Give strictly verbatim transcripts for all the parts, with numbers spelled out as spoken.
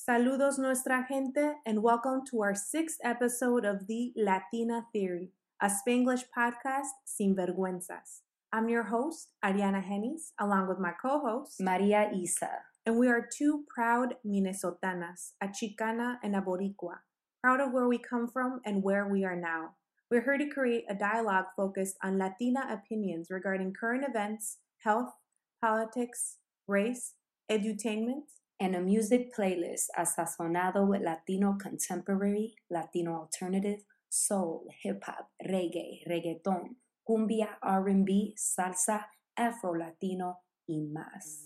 Saludos nuestra gente and welcome to our sixth episode of the Latina Theory, a Spanglish podcast sin vergüenzas. I'm your host, Ariana Hennis, along with my co-host, Maria Isa. And we are two proud Minnesotanas, a Chicana and a Boricua, proud of where we come from and where we are now. We're here to create a dialogue focused on Latina opinions regarding current events, health, politics, race, edutainment, and a music playlist asazonado with Latino contemporary, Latino alternative, soul, hip-hop, reggae, reggaeton, cumbia, R and B, salsa, afro-latino, y más.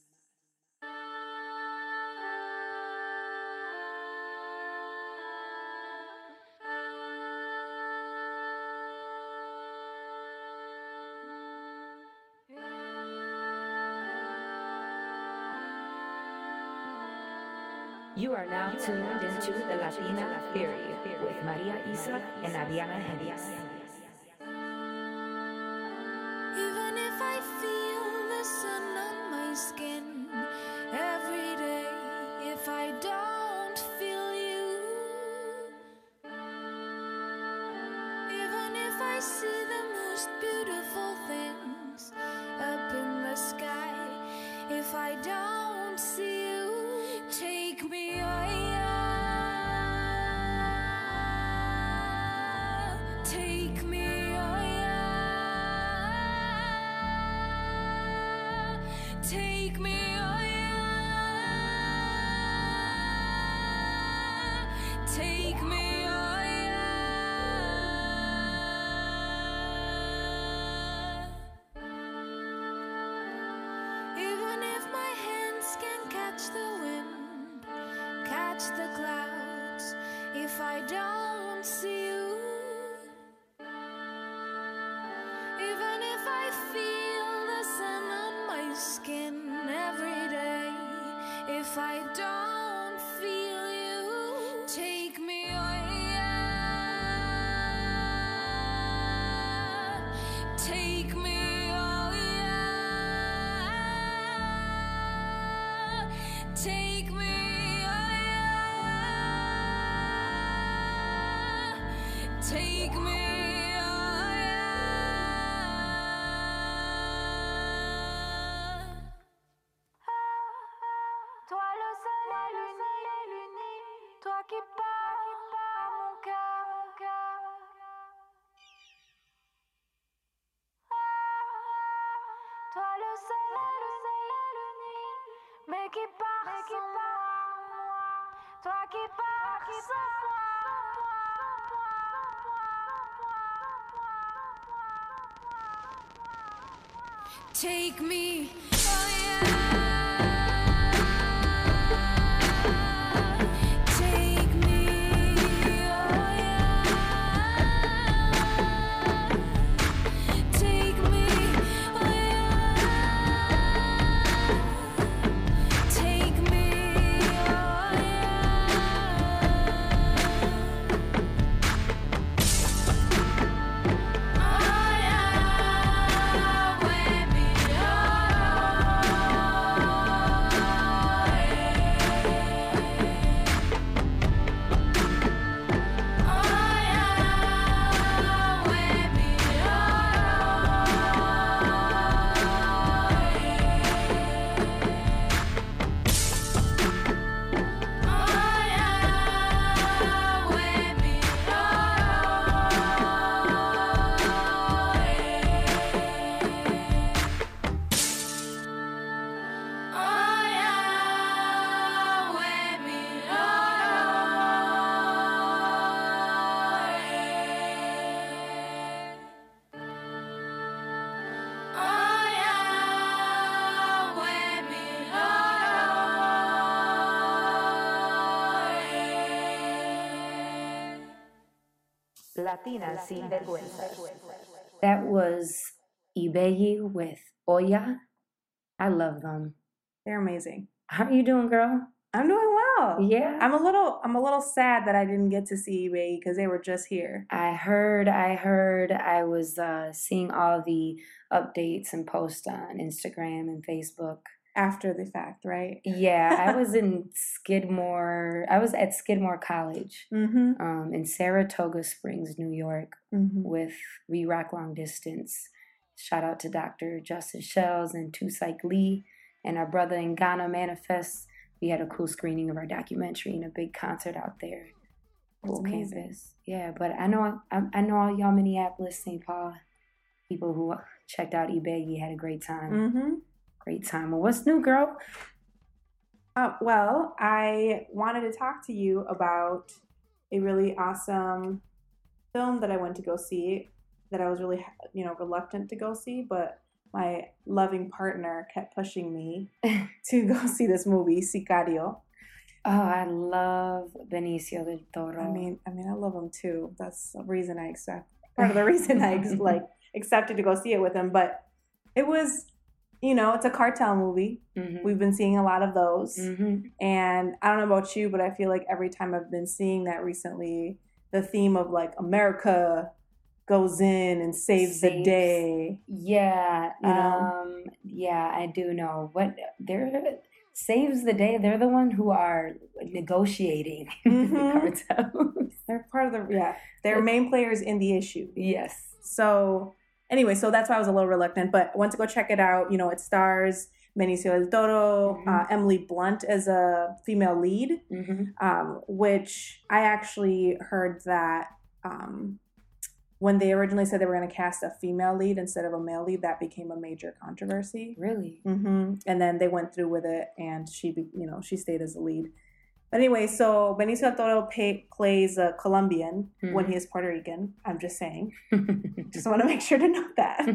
You are now tuned into the Latina Theory with Maria Isa and Ariana Hennis. Even if I feel the sun on my skin every day, if I don't feel you, even if I see the most beautiful things up in the sky, if I don't see you, take me higher, take me higher, take me higher, take me higher. Even if my hands can catch the wind, catch the clouds, if I don't see you, even if I feel the sun on my skin every day, if I don't feel you, take me higher, take me higher, take me take me higher. Toi le soleil uni, toi qui parles à mon cœur. Toi le soleil uni, mais qui part sans moi. Toi qui pars sans moi. Take me, oh yeah. Take me, oh yeah. Take me, oh yeah. Take me, oh Latina sin vergüenza. That was Ibeyi with Oya. I love them. they're amazing. How are you doing, girl? I'm doing well. Yeah. I'm a little I'm a little sad that I didn't get to see eBay because they were just here. I heard, I heard, I was uh, seeing all the updates and posts on Instagram and Facebook. after the fact, right? Yeah, I was in Skidmore. I was at Skidmore College Mm-hmm. um, in Saratoga Springs, New York, Mm-hmm. with We Rock Long Distance. Shout out to Doctor Justin Shells and Tusaik Lee and our brother in Ghana, Manifest. We had a cool screening of our documentary and a big concert out there. Cool campus. Yeah, but I know I, I know all y'all Minneapolis, Saint Paul people who checked out eBay had a great time. Mm-hmm. Great time. Well, what's new, girl? Uh, well, I wanted to talk to you about a really awesome film that I went to go see that I was really, you know, reluctant to go see, but my loving partner kept pushing me to go see this movie, Sicario. Oh, I love Benicio del Toro. I mean, I mean, I love him too. That's the reason I accept. Part of the reason I like accepted to go see it with him. But it was, you know, it's a cartel movie. Mm-hmm. We've been seeing a lot of those, Mm-hmm. and I don't know about you, but I feel like every time I've been seeing that recently, the theme of like America goes in and saves, saves. the day. Yeah, you know? um, yeah, I do know. What they're. Saves the day. They're the one who are negotiating mm-hmm. the cartels. They're part of the, yeah, they're main players in the issue. Yes. So anyway, so that's why I was a little reluctant, but I went to go check it out. You know, it stars Benicio del Toro, mm-hmm. uh, Emily Blunt as a female lead, mm-hmm. um, which I actually heard that um, when they originally said they were going to cast a female lead instead of a male lead, that became a major controversy. Really? Mm-hmm. And then they went through with it, and she, be, you know, she stayed as the lead. But anyway, so Benicio del Toro pay, plays a Colombian mm-hmm. when he is Puerto Rican. I'm just saying. Just want to make sure to note that.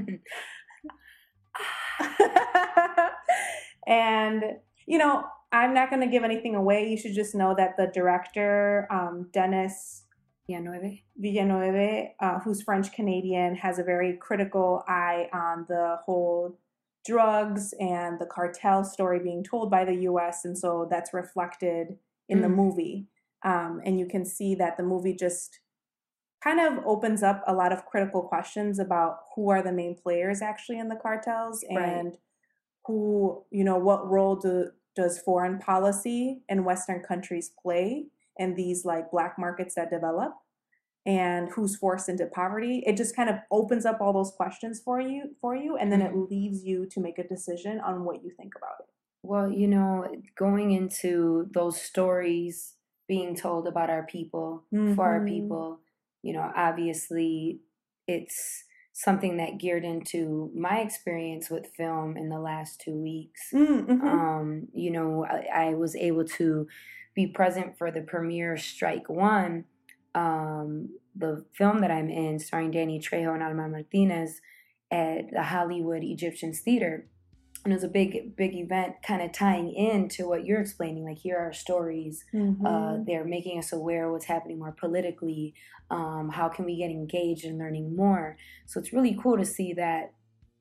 And, you know, I'm not going to give anything away. You should just know that the director, um, Dennis Villeneuve, Villeneuve uh, who's French-Canadian, has a very critical eye on the whole drugs and the cartel story being told by the U S, and so that's reflected in mm. the movie. Um, and you can see that the movie just kind of opens up a lot of critical questions about who are the main players actually in the cartels, and right. who, you know, what role do, does foreign policy in Western countries play in these like black markets that develop, and who's forced into poverty. It just kind of opens up all those questions for you, for you, and then mm-hmm. it leaves you to make a decision on what you think about it. Well, you know, going into those stories being told about our people, mm-hmm. for our people, you know, obviously it's something that geared into my experience with film in the last two weeks. Mm-hmm. Um, you know, I, I was able to be present for the premiere of Strike One, um, the film that I'm in, starring Danny Trejo and Alma Martinez, at the Hollywood Egyptian Theater. And it was a big, big event kind of tying into what you're explaining. Like, here are our stories. Mm-hmm. Uh, they're making us aware of what's happening more politically. Um, how can we get engaged in learning more? So it's really cool to see that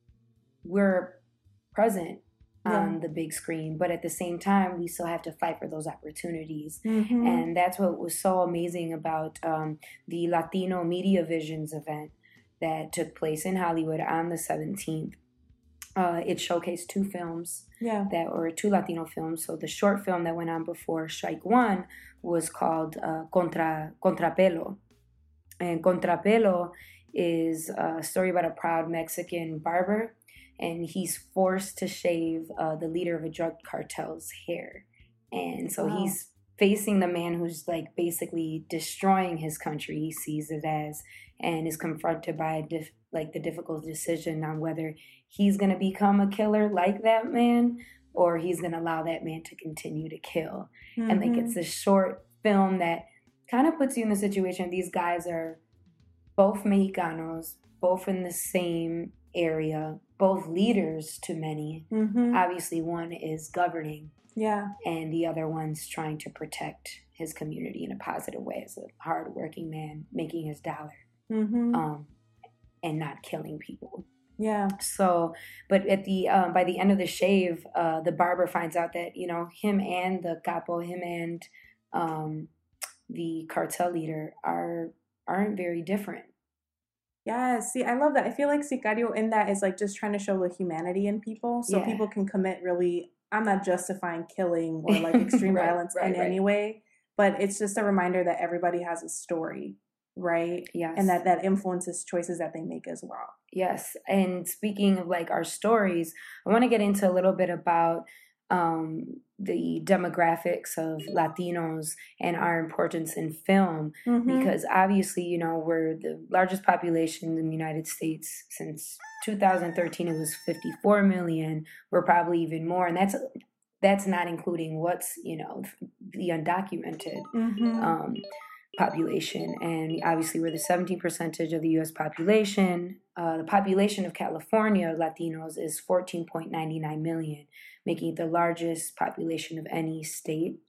we're present yeah. on the big screen, but at the same time, we still have to fight for those opportunities. Mm-hmm. And that's what was so amazing about um, the Latino Media Visions event that took place in Hollywood on the seventeenth. Uh, it showcased two films yeah. that were two Latino films. So the short film that went on before Strike One was called uh, Contra Contrapelo. And Contrapelo is a story about a proud Mexican barber, and he's forced to shave uh, the leader of a drug cartel's hair. And so wow. he's facing the man who's like basically destroying his country, he sees it as, and is confronted by dif- like the difficult decision on whether he's going to become a killer like that man, or he's going to allow that man to continue to kill. Mm-hmm. And like, it's a short film that kind of puts you in the situation. These guys are both Mexicanos, both in the same area, both leaders to many. Mm-hmm. Obviously, one is governing. Yeah. And the other one's trying to protect his community in a positive way as a hardworking man making his dollar. Mm-hmm. Um, and not killing people. Yeah. So, but at the um, by the end of the shave, uh, the barber finds out that, you know, him and the capo, him and um, the cartel leader are aren't very different. Yeah, see, I love that. I feel like Sicario in that is like just trying to show the humanity in people, so yeah. people can commit really I'm not justifying killing or like extreme Right, violence right, in right. any way, but it's just a reminder that everybody has a story, right? Yes. And that that influences choices that they make as well. Yes. And speaking of like our stories, I want to get into a little bit about um, the demographics of Latinos and our importance in film, Mhm. because obviously, you know, we're the largest population in the United States. Since two thousand thirteen, it was fifty-four million. We're probably even more. And that's that's not including what's, you know, the undocumented Mhm. um, population. And obviously we're the seventeen percentage of the U S population. Uh, the population of California Latinos is fourteen point nine nine million, making it the largest population of any state.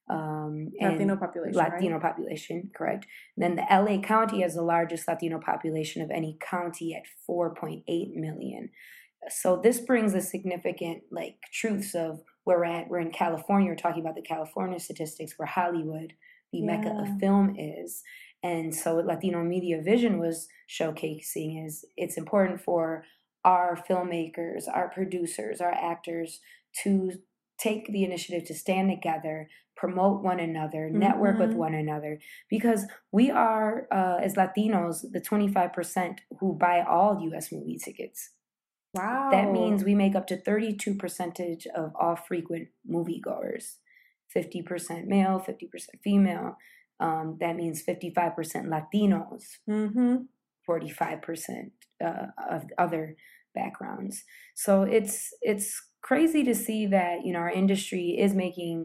Um, and Latino population, Latino right? population, correct. And then the L A County has the largest Latino population of any county at four point eight million. So this brings the significant like truths of where we're at. We're in California. We're talking about the California statistics, where Hollywood, the mecca Yeah. of film, is. And so what Latino Media Vision was showcasing is it's important for our filmmakers, our producers, our actors to take the initiative to stand together, promote one another, network with Mhm. one another, because we are, uh, as Latinos, the twenty-five percent who buy all U S movie tickets. Wow. That means we make up to thirty-two percentage of all frequent moviegoers, fifty percent male, fifty percent female. Um, that means fifty-five percent Latinos, Mhm. forty-five percent uh, of other backgrounds. So it's it's crazy to see that, you know, our industry is making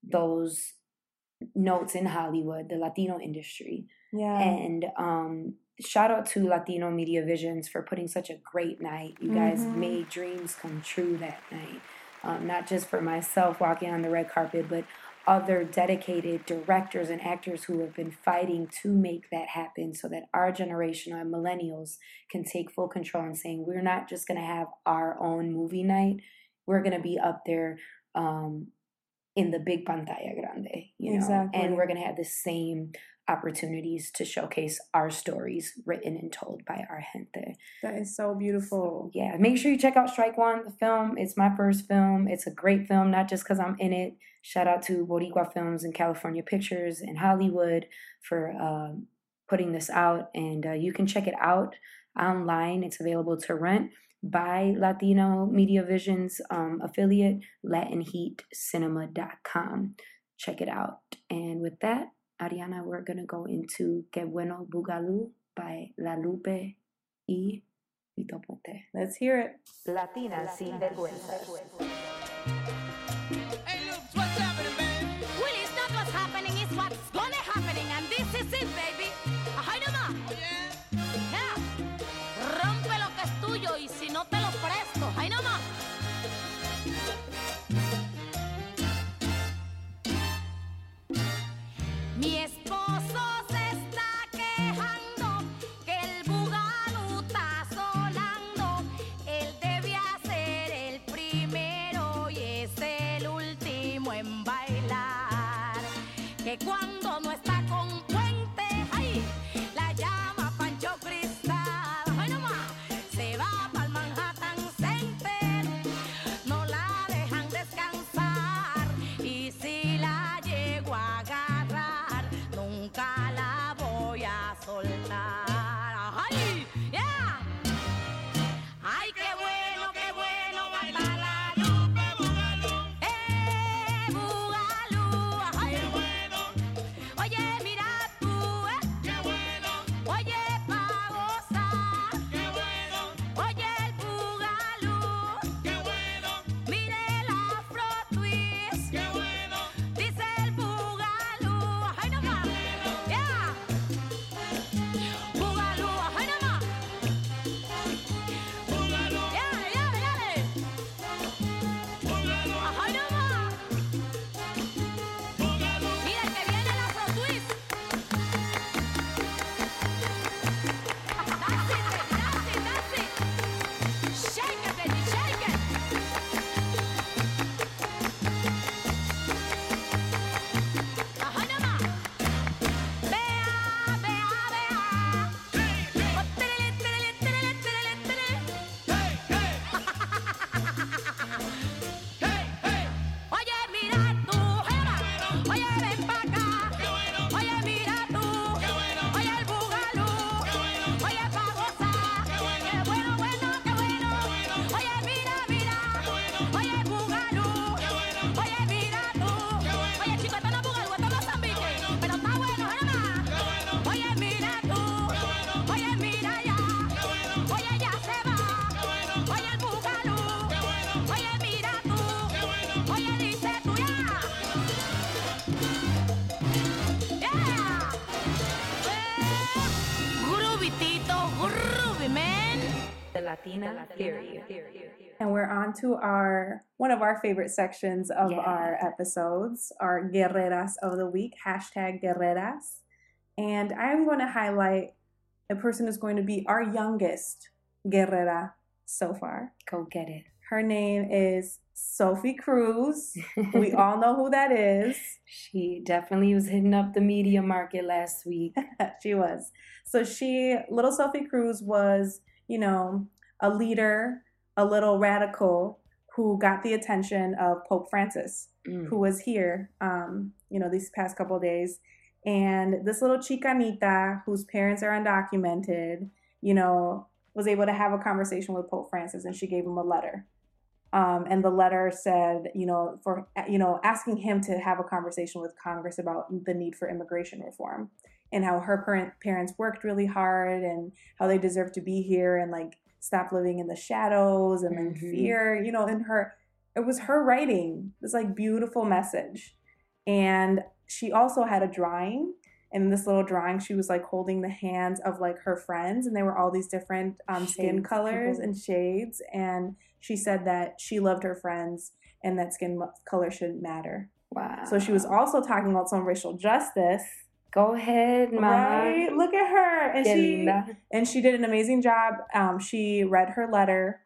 those notes in Hollywood, the Latino industry. Yeah. And um, shout out to Latino Media Visions for putting such a great night. You guys Mhm. made dreams come true that night. Um, not just for myself walking on the red carpet, but other dedicated directors and actors who have been fighting to make that happen so that our generation, our millennials, can take full control and saying, we're not just going to have our own movie night. We're going to be up there um, in the big pantalla grande, you know, Exactly. and we're going to have the same opportunities to showcase our stories written and told by our gente. That is so beautiful. Yeah, make sure you check out Strike One, the film. It's my first film. It's a great film, not just because I'm in it. Shout out to Boricua Films and California Pictures in Hollywood for um, putting this out. And uh, you can check it out online. It's available to rent by Latino Media Vision's um, affiliate, latin heat cinema dot com. Check it out. And with that, Ariana, we're going to go into Que Bueno Bugalú by La Lupe y Vito Puente. Let's hear it. Latina sin vergüenzas. Hey, Loops, what's happening, man? Well, it's not what's happening, it's what's gonna happening, and this is it, baby. Ajá, nomás. Oh, yeah? Yeah. Rompe lo que es tuyo y si no te lo presto, ahí nomás. Mi esposo se está quejando que el bugalú está sonando. Él debía ser el primero y es el último en bailar. Que cuando no está con puente, ay, la llama Pancho Cristal. Ay, nomás, se va pa'l Manhattan Center, no la dejan descansar. Y si la llego a agarrar, nunca la voy a soltar. ¡Ay! ¡Yeah! ¡Ay, qué bueno, qué bueno va a estar la Lupe Bugalú! ¡Eh, Bugalú! ¡Ay! Bueno, Oye, Latina Theory. And we're on to our one of our favorite sections of Yeah. our episodes, our Guerreras of the Week, hashtag Guerreras. And I'm going to highlight a person who's going to be our youngest Guerrera so far. Go get it. Her name is Sophie Cruz. We all know who that is. She definitely was hitting up the media market last week. She was. So she, little Sophie Cruz was, you know, a leader, a little radical who got the attention of Pope Francis, Mm. who was here, um, you know, these past couple of days. And this little chicanita, whose parents are undocumented, you know, was able to have a conversation with Pope Francis, and she gave him a letter. Um, and the letter said, you know, for, you know, asking him to have a conversation with Congress about the need for immigration reform and how her parent, parents worked really hard and how they deserve to be here and like stop living in the shadows and in Mhm. fear, you know, and her, it was her writing, this like beautiful message. And she also had a drawing. And in this little drawing, she was like holding the hands of like her friends, and they were all these different um, skin Shades, colors people. and shades. And she said that she loved her friends and that skin mo- color shouldn't matter. Wow. So she was also talking about some racial justice. Go ahead, mama. Right? Look at her. And Que she linda. and she did an amazing job. Um, she read her letter.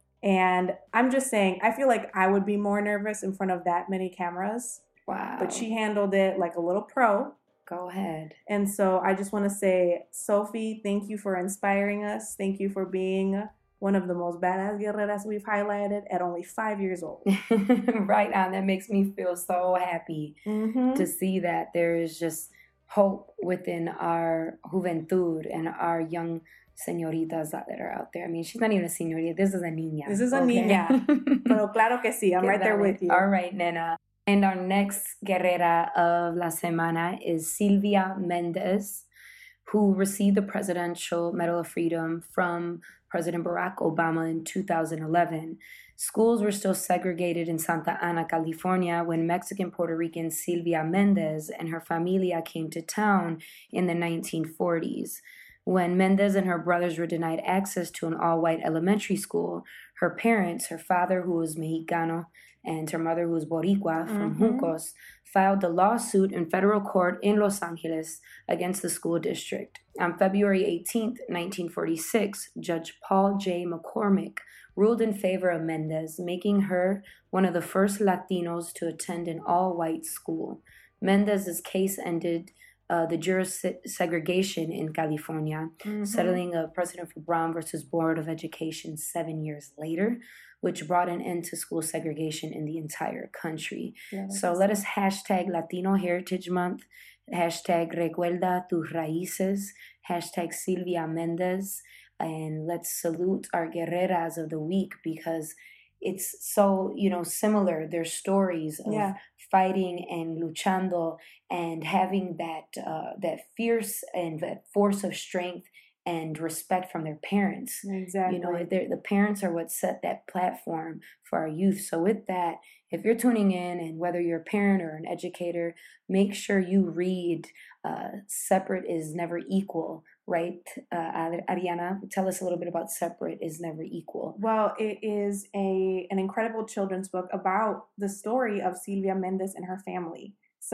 And I'm just saying, I feel like I would be more nervous in front of that many cameras. Wow. But she handled it like a little pro. Go ahead. And so I just want to say, Sophie, thank you for inspiring us. Thank you for being one of the most badass guerreras we've highlighted at only five years old. Right on. That makes me feel so happy Mm-hmm. to see that there is just hope within our juventud and our young señoritas that are out there. I mean, she's not even a señorita. This is a niña. This is a niña. Pero claro que sí, I'm right there with you. All right, nena. And our next guerrera of la semana is Silvia Mendez, who received the Presidential Medal of Freedom from President Barack Obama in two thousand eleven. Schools were still segregated in Santa Ana, California, when Mexican Puerto Rican Silvia Mendez and her familia came to town in the nineteen forties. When Mendez and her brothers were denied access to an all-white elementary school, her parents, her father, who was Mexicano, and her mother, who was Boricua from Mhm. Juncos, filed a lawsuit in federal court in Los Angeles against the school district. On February eighteenth, nineteen forty-six, Judge Paul J. McCormick ruled in favor of Mendez, making her one of the first Latinos to attend an all-white school. Mendez's case ended uh, the juris segregation in California, Mhm. settling a precedent for Brown versus Board of Education seven years later, which brought an end to school segregation in the entire country. Yeah, So let us hashtag Latino Heritage Month, hashtag Recuerda tus raíces, hashtag Silvia Mendez, and let's salute our guerreras of the week because it's so, you know, similar. Their stories of Yeah. fighting and luchando and having that uh, that fierce and that force of strength and respect from their parents. Exactly. You know, they're- the parents are what set that platform for our youth. So with that, if you're tuning in and whether you're a parent or an educator, make sure you read uh, Separate is Never Equal, right? Uh, Ariana, tell us a little bit about Separate is Never Equal. Well, it is a an incredible children's book about the story of Silvia Mendez and her family.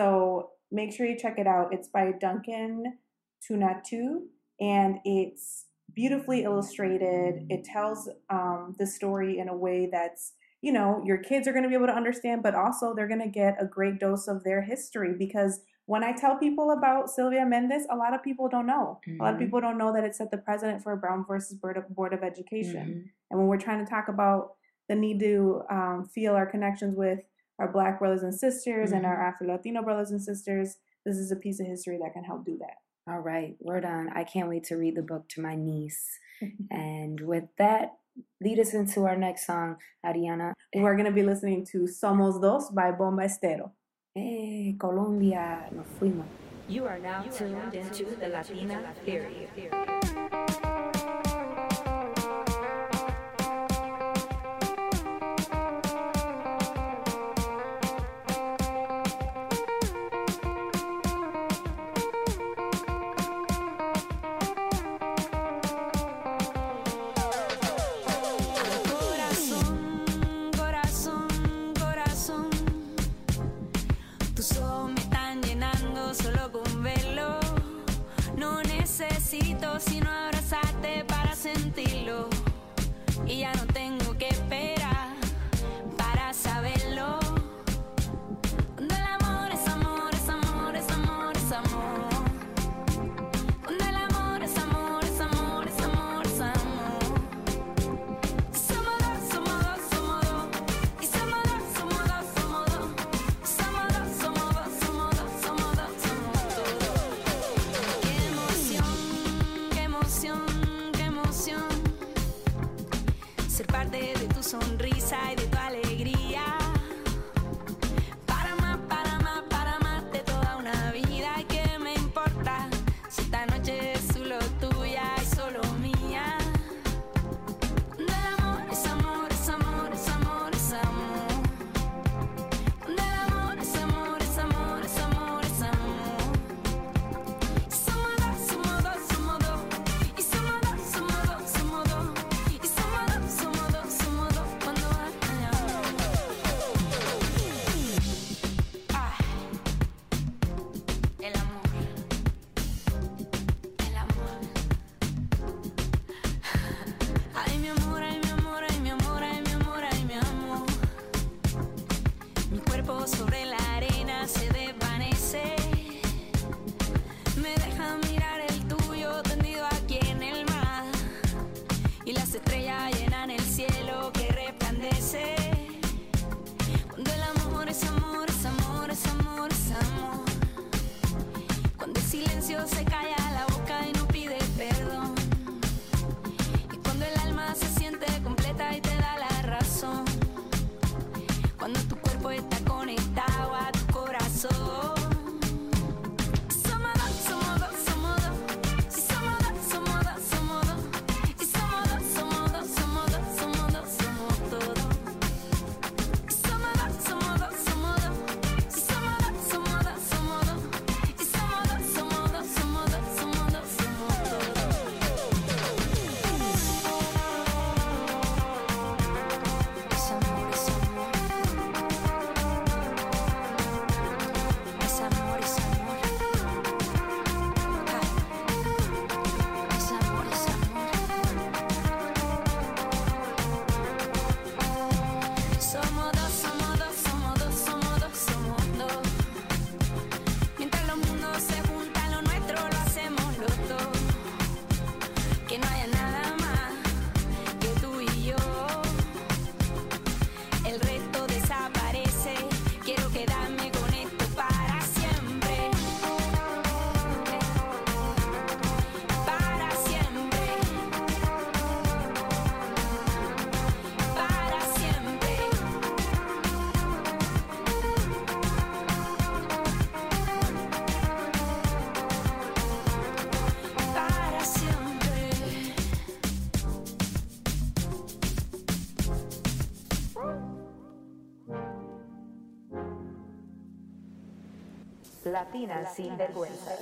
So make sure you check it out. It's by Duncan Tunatu, and it's beautifully illustrated. It tells um, the story in a way that's, you know, your kids are going to be able to understand, but also they're going to get a great dose of their history because when I tell people about Silvia Mendez, a lot of people don't know. A lot of Mhm. people don't know that it set the precedent for Brown versus Board of, Board of Education. Mhm. And when we're trying to talk about the need to um, feel our connections with our Black brothers and sisters and our Afro-Latino brothers and sisters, this is a piece of history that can help do that. All right, word on. I can't wait to read the book to my niece. And with that, lead us into our next song, Ariana. We're going to be listening to Somos Dos by Bomba Estero. Hey, Colombia, nos fuimos. You are now tuned into the Latina Theory. sino abrazarte para sentirlo. Y ya no tengo que esperar para saberlo. Cuando el amor es amor, es amor, es amor, es amor. Cuando el amor es amor, es amor, es amor, es amor. Somos dos, somos dos, somos dos. Y somos dos, somos dos, somos dos. Somos dos, somos dos, somos dos, somos dos, somos dos. Qué emoción, qué emoción, qué emoción. Ser parte de tu sonrisa y de tu alegría. Para más, para más, para más de toda una vida. ¿Y qué me importa si esta noche es solo tuya y solo mía? Cuando el amor es amor, es amor, es amor, es amor. Cuando el amor es amor, es amor, es amor, es amor. Y somos dos, somos dos, somos dos. Y somos dos, somos dos, somos dos. Y somos dos, somos dos, somos dos. Cuando hay amor. Ah, el amor. El amor. Ay, mi amor, ay, mi amor, ay, mi amor, ay, mi amor, ay, mi amor. Mi cuerpo sobre la arena se desvanece. Me deja mirar el tuyo tendido aquí en el mar. Y las estrellas llenan el cielo que resplandece. Cuando el amor es amor, es amor, es amor, es amor. Cuando el silencio se calla la boca y no pide perdón. Y cuando el alma se siente completa y te da la razón. Cuando tu cuerpo está conectado a tu corazón. Somos dos, somos dos, somos dos. Si somos dos, somos dos, somos dos. Y somos dos, somos dos, somos dos, somos dos, somos todos. Y somos dos, somos dos, somos dos. Si somos dos, somos dos, somos dos. Y somos dos, somos dos, somos dos, somos dos, somos todos. Es amor, es amor. Es amor, es amor. Ah. Es amor, es amor. Somos dos, somos dos, somos dos, somos dos, somos dos. Mientras los mundos se juntan, lo nuestro lo hacemos los dos. Que no haya nada más que tú y yo. El resto desaparece. Quiero quedarme con esto para siempre. Para siempre. Para siempre. Para siempre. Latina sin vergüenza.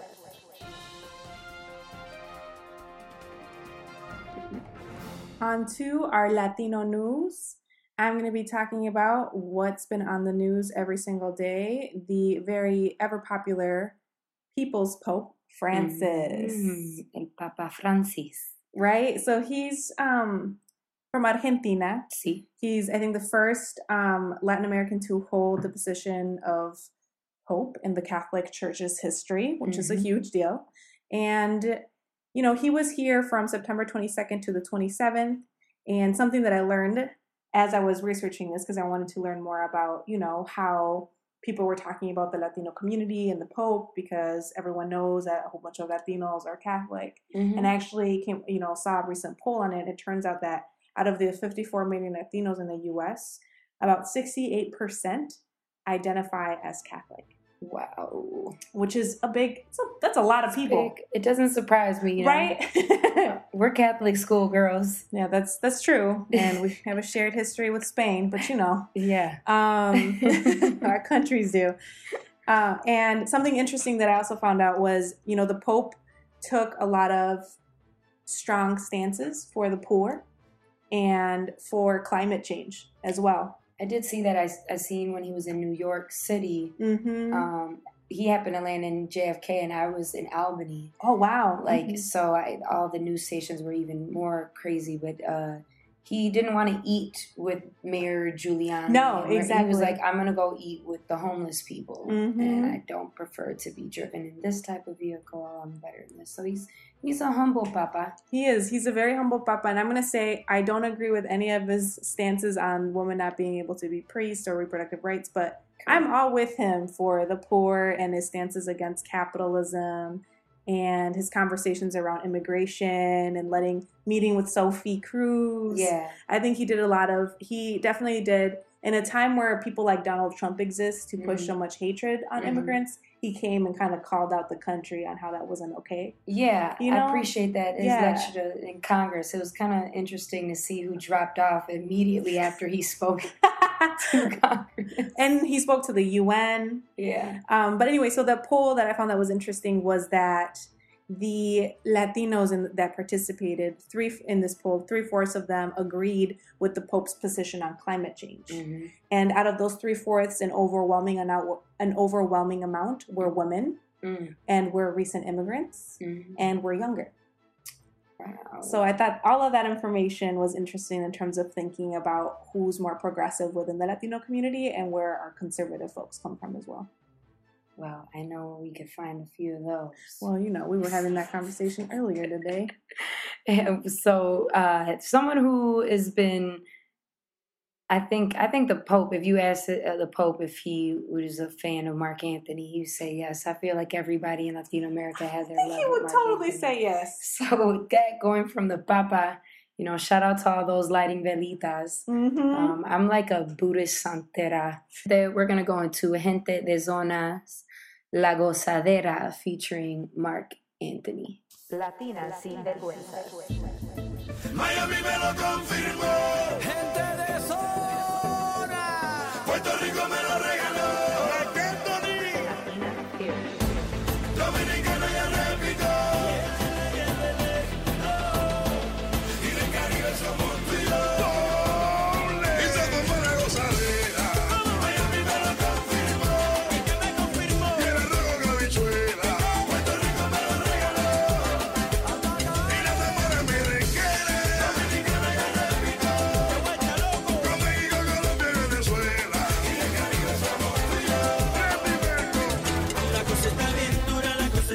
On to our Latino news. I'm going to be talking about what's been on the news every single day. The very ever popular People's Pope, Francis. Mm, el Papa Francis. Right? So he's um, from Argentina. Sí. He's, I think, the first um, Latin American to hold the position of Pope in the Catholic Church's history, which is a Mhm. huge deal. And, you know, he was here from September twenty-second to the twenty-seventh. And something that I learned as I was researching this, because I wanted to learn more about, you know, how people were talking about the Latino community and the Pope, because everyone knows that a whole bunch of Latinos are Catholic. Mhm. And I actually came, you know, saw a recent poll on it. It turns out that out of the fifty-four million Latinos in the U S, about sixty-eight percent identify as Catholic, Wow. which is a big, it's a, that's a lot of people, Big. It doesn't surprise me, you know? right? We're Catholic school girls. Yeah, that's that's true. And we have a shared history with Spain, but you know, Yeah. um, our countries do. Uh, and something interesting that I also found out was, you know, the Pope took a lot of strong stances for the poor and for climate change as well. I did see that. I, I seen when he was in New York City, Mm-hmm. um, he happened to land in J F K and I was in Albany. Oh, wow. Like, Mhm. so I, all the news stations were even more crazy, but uh, he didn't want to eat with Mayor Giuliani. No, And He was exactly. like, I'm going to go eat with the homeless people. Mhm. And I don't prefer to be driven in this type of vehicle. I'm better than this. So he's he's a humble papa. He is. He's a very humble papa. And I'm going to say I don't agree with any of his stances on women not being able to be priests or reproductive rights, but I'm all with him for the poor and his stances against capitalism and his conversations around immigration and letting meeting with Sophie Cruz. Yeah. I think he did a lot of, he definitely did, in a time where people like Donald Trump exist to push Mhm. so much hatred on Mhm. immigrants, he came and kind of called out the country on how that wasn't okay. Yeah, You know? I appreciate that. His Yeah. lecture to, in Congress, it was kind of interesting to see who dropped off immediately after he spoke to Congress. And he spoke to the U N. Yeah. Um, but anyway, so the poll that I found that was interesting was that the Latinos in, that participated, three in this poll, three-fourths of them agreed with the Pope's position on climate change. Mhm. And out of those three-fourths, an overwhelming amount, an overwhelming amount were women Mm. and were recent immigrants Mhm. and were younger. Wow. So I thought all of that information was interesting in terms of thinking about who's more progressive within the Latino community and where our conservative folks come from as well. Well, I know we could find a few of those. Well, you know, we were having that conversation earlier today. So, uh, someone who has been, I think, I think the Pope. If you asked uh, the Pope if he was a fan of Mark Anthony, he would say yes. I feel like everybody in Latino America has their I love. think he of would Mark totally Anthony. say yes. So with that, going from the Papa, you know, shout out to all those lighting velitas. Mm-hmm. Um, I'm like a Buddhist santera. There, we're gonna go into Gente de Zonas, La Gozadera, featuring Mark Anthony. Latina sin vergüenza. Miami me lo confirmó. Gente de zona. Puerto Rico me lo regaló. Marc Anthony. Latina period. Dominicana ya repito. Y del Caribe somos tú y yo. Y se formó la gozadera. Miami me lo confirmó. ¿Qué me confirmó? Y el arroz con habichuela. Puerto Rico me lo regaló. Y la zamora merenguera. Dominicana ya repito. ¡Qué vuelta, loco! Con México, Colombia y Venezuela. Y del Caribe somos tú y yo. Repito. La cosa está bien dura, la cosa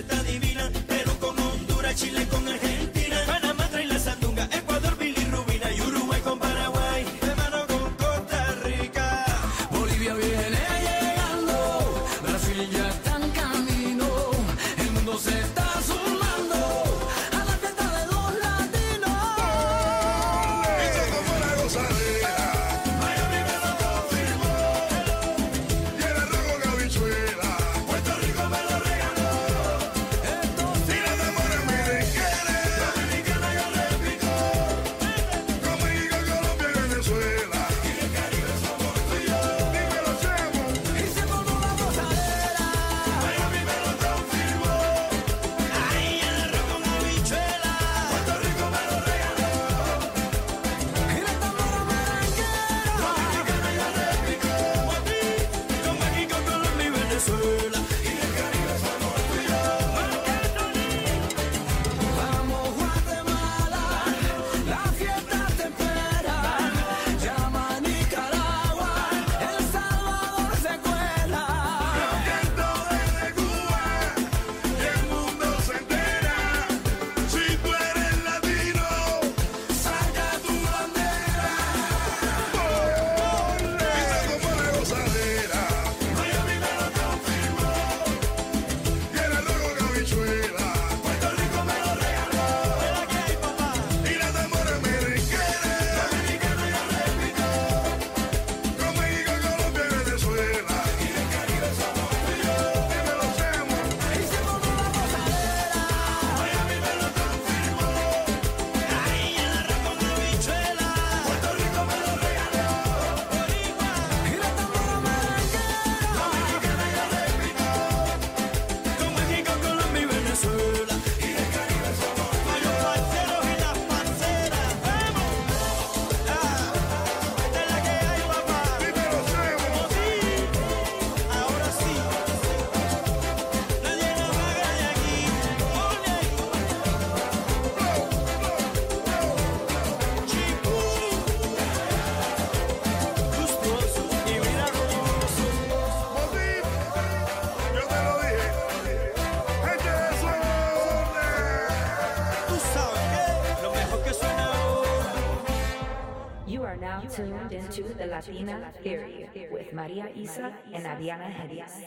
tuned into the Latina Theory with Maria Isa and Adriana Hedges. Best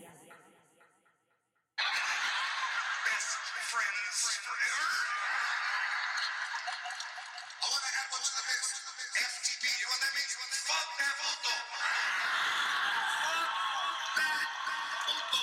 friends forever. I want to add one to the mix. F T P. You know what that means? Fuck that puto. Fuck that puto.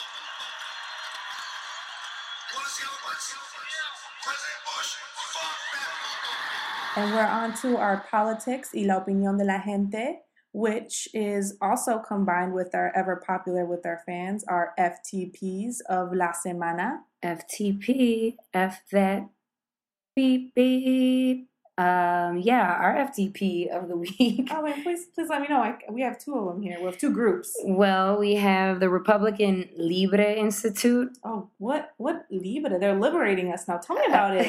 You want to see how it works? President Bush, fuck that puto. And we're on to our politics y la opinión de la gente, which is also combined with our ever popular with our fans, our F T Ps of La Semana. F T P, F that, beep, beep. Um, yeah, our F T P of the week. Oh, wait, please, please let me know. I, we have two of them here. We have two groups. Well, we have the Republican Libre Institute. Oh, what? What Libre? They're liberating us now. Tell me about it.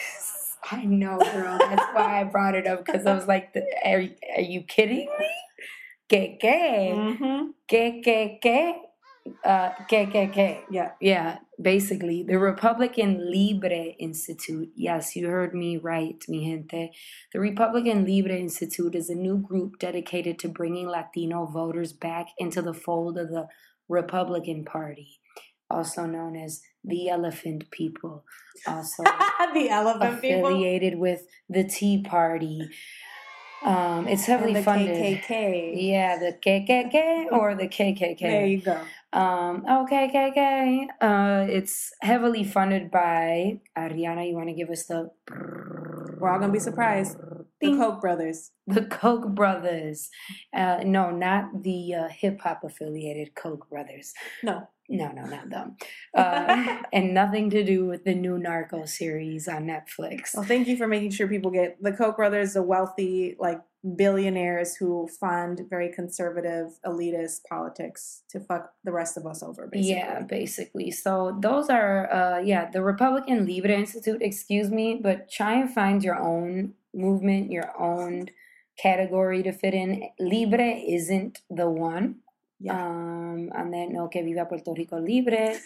I know, girl. That's why I brought it up, because I was like, the, are, are you kidding me? Que, que? Mm-hmm. Que, que, que? Uh, que, que, que? Yeah. Yeah, basically. The Republican Libre Institute. Yes, you heard me right, mi gente. The Republican Libre Institute is a new group dedicated to bringing Latino voters back into the fold of the Republican Party, also known as the Elephant People, also The elephant people. affiliated with the Tea Party. Um, it's heavily And the funded. K K K. Yeah, the K K K or the K K K. There you go. Um, oh, K K K. Uh, it's heavily funded by Ariana. You want to give us the? We're all gonna be surprised. The Ding. Koch brothers. The Koch brothers. Uh, no, not the uh, hip hop affiliated Koch brothers. No. No, no, not them. Uh, and nothing to do with the new Narco series on Netflix. Well, thank you for making sure people get the Koch brothers, the wealthy, like billionaires who fund very conservative, elitist politics to fuck the rest of us over, basically. Yeah, basically. So those are, uh, yeah, the Republican Libre Institute, excuse me, but try and find your own movement, your own category to fit in. Libre isn't the one. Yeah. Um, and then, no, que viva Puerto Rico Libre.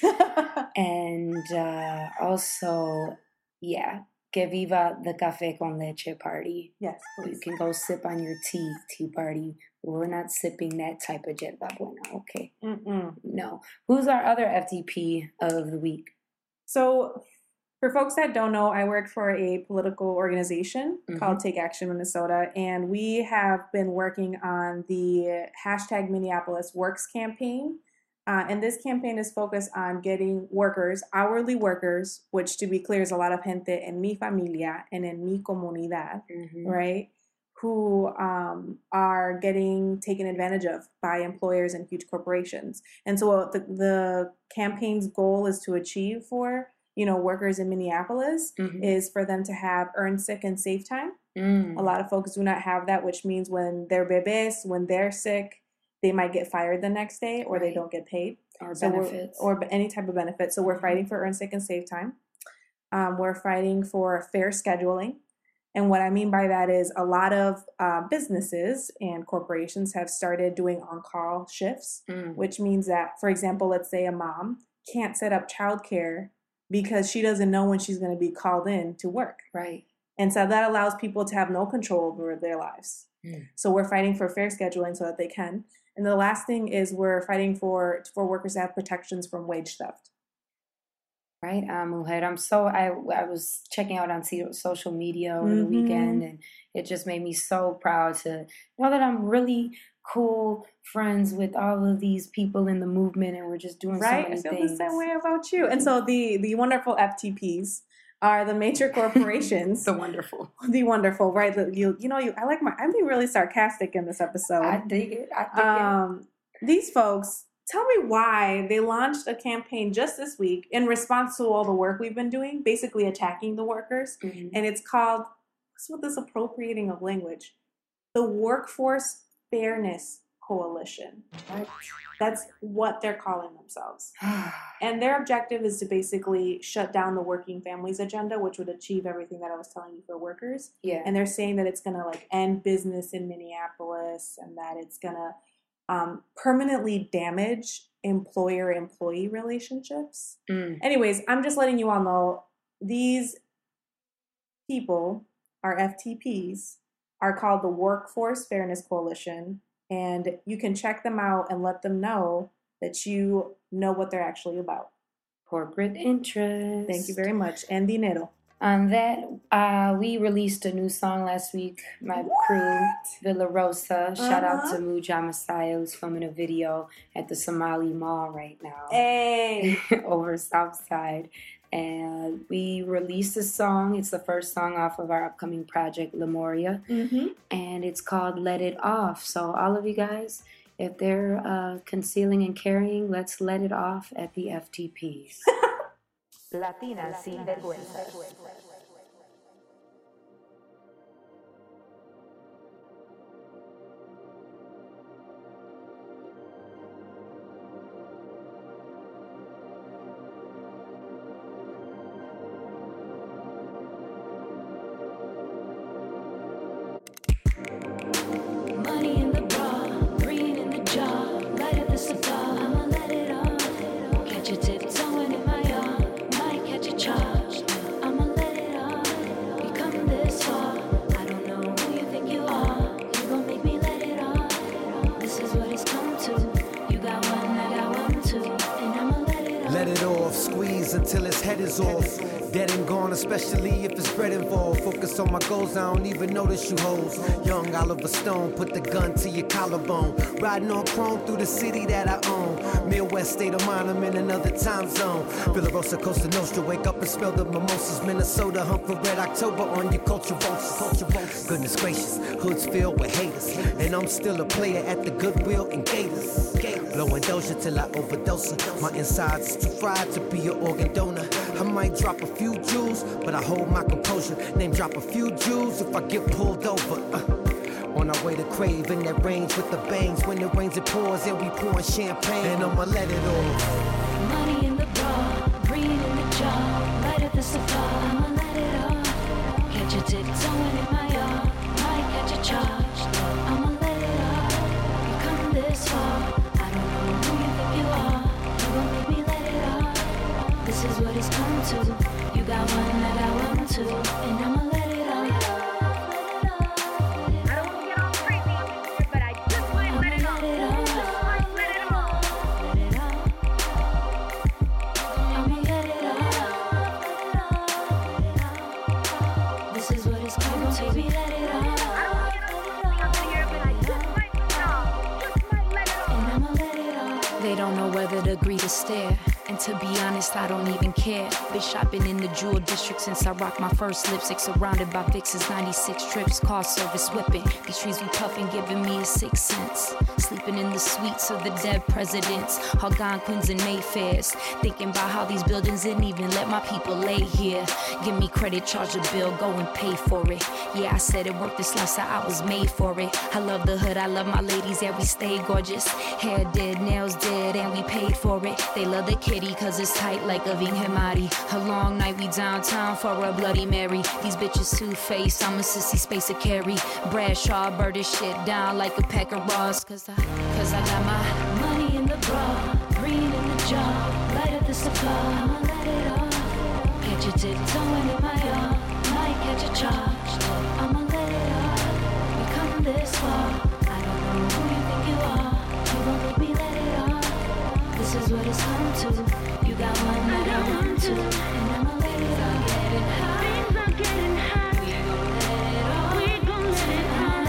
And uh, also, yeah, que viva the Café con Leche party. Yes, You please. can go sip on your tea, tea party. We're not sipping that type of yerba buena, okay? Mm-mm. No. Who's our other F T P of the week? So, for folks that don't know, I work for a political organization Mhm. called Take Action Minnesota, and we have been working on the hashtag Minneapolis Works campaign. Uh, and this campaign is focused on getting workers, hourly workers, which to be clear is a lot of gente en mi familia and in mi comunidad, Mhm. right? Who um, are getting taken advantage of by employers and huge corporations. And so what the, the campaign's goal is to achieve for, you know, workers in Minneapolis Mhm. is for them to have earn sick and safe time. Mm. A lot of folks do not have that, which means when they're bebés, when they're sick, they might get fired the next day or they Right. don't get paid. Or So we're- benefits. or any type of benefit. So we're Mhm. fighting for earn sick and save time. Um, we're fighting for fair scheduling. And what I mean by that is a lot of uh, businesses and corporations have started doing on-call shifts, Mm. which means that, for example, let's say a mom can't set up childcare because she doesn't know when she's going to be called in to work. Right. And so that allows people to have no control over their lives. Mm. So we're fighting for fair scheduling so that they can. And the last thing is we're fighting for for workers to have protections from wage theft. Right, uh, mujer. I'm so I I was checking out on se- social media over the Mhm. weekend, and it just made me so proud to know that I'm really cool friends with all of these people in the movement, and we're just doing Right? so I many feel things. the same way about you. And so the the wonderful F T Ps are the major corporations. So wonderful. The wonderful, right? The- You you know you I like my I'm being really sarcastic in this episode. I dig it. I dig Um, these folks, tell me why they launched a campaign just this week in response to all the work we've been doing, basically attacking the workers. it. Mhm. And it's called, what's with this appropriating of language? The Workforce Fairness Coalition. Right. That's what they're calling themselves. And their objective is to basically shut down the working families agenda, which would achieve everything that I was telling you for workers. Yeah. And they're saying that it's going to like end business in Minneapolis and that it's going to um, permanently damage employer-employee relationships. Mm. Anyways, I'm just letting you all know these people are F T Ps are called the Workforce Fairness Coalition, and you can check them out and let them know that you know what they're actually about. Corporate interest. Thank you very much. And dinero. On that, uh, we released a new song last week. My What? crew, Villa Rosa. Shout out Uh-huh. to Muja Messiah, who's filming a video at the Somali Mall right now. Hey. Over Southside. And we released a song. It's the first song off of our upcoming project, Lemuria. Mm-hmm. And it's called Let It Off. So all of you guys, if they're uh, concealing and carrying, let's let it off at the F T Ps. Latinas sin vergüenzas. Money in the bra, green in the jar, light at the cigar. I'ma let it on. Catch you tiptoeing in my yard, might catch a charge. I'ma let it on. You come this far, I don't know who you think you are. You gon' make me let it on. This is what it's come to. You got one, I got one too, and I'ma let it on. Let it off, squeeze until his head is off. Dead and gone, especially if it's bread involved. Focus on my goals, I don't even notice you hoes. Young Oliver Stone, put the gun to your collarbone. Riding on chrome through the city that I own. Midwest state of mind, I'm in another time zone. Villa Rosa, Costa Nostra, wake up and smell the mimosas. Minnesota, hunt for red October on your culture votes. Goodness gracious, hood's filled with haters. And I'm still a player at the Goodwill and Gators. Blowing Doja till I overdose her. My insides is too fried to be an organ donor. I might drop a few jewels, but I hold my composure. Name drop a few jewels if I get pulled over. Uh, on our way to Crave in that range with the bangs. When it rains, it pours, and we pouring champagne. And I'ma let it off. Money in the bra, green in the jar, light at the cigar. I'ma let it on. Catch you tiptoeing in my yard, might catch a charge. I'ma let it on. You come this far, I don't know who you think you are. You gon' make me let it on. This is what it's come to. You got one, I got one too, and I'ma let it on. I don't want to get all crazy, but I just might let it off. Just might let it off. Let it on. I'ma let it on. This is what it's come to. Baby, let it on. I don't want to get all crazy up in here, but I just might let it off. Just might let it off. And I'ma let it on. They don't know whether to agree to stare. And to be honest, I don't even care. Been shopping in the jewel district since I rocked my first lipstick. Surrounded by Vix's ninety-six trips, car service whipping. These trees be puffing, giving me a sixth sense. Sleeping in the suites of the dead presidents, Algonquins and Mayfairs. Thinking about how these buildings didn't even let my people lay here. Give me credit, charge a bill, go and pay for it. Yeah, I said it worked this lifestyle, I was made for it. I love the hood, I love my ladies, yeah, we stay gorgeous. Hair did, nails did, and we paid for it. They love the kitty cause it's tight like a Vinhemari. A long night, we downtown for a Bloody Mary. These bitches two-faced, I'm a sissy space to carry. Bradshaw, bird this shit down like a peck of Ross. Cause I, cause I got my Money in the bra, green in the jar, light at the cigar. I'ma let it on. Catch you tiptoeing in my yard, might catch a charge. I'ma let it on. You come this far, I don't know who you think you are. You gon' make me let it on. This is what it's come to. You got one, I got one too, and I'ma let it on. Getting high, things are getting hot. We gon' let it on. We gon' let it on.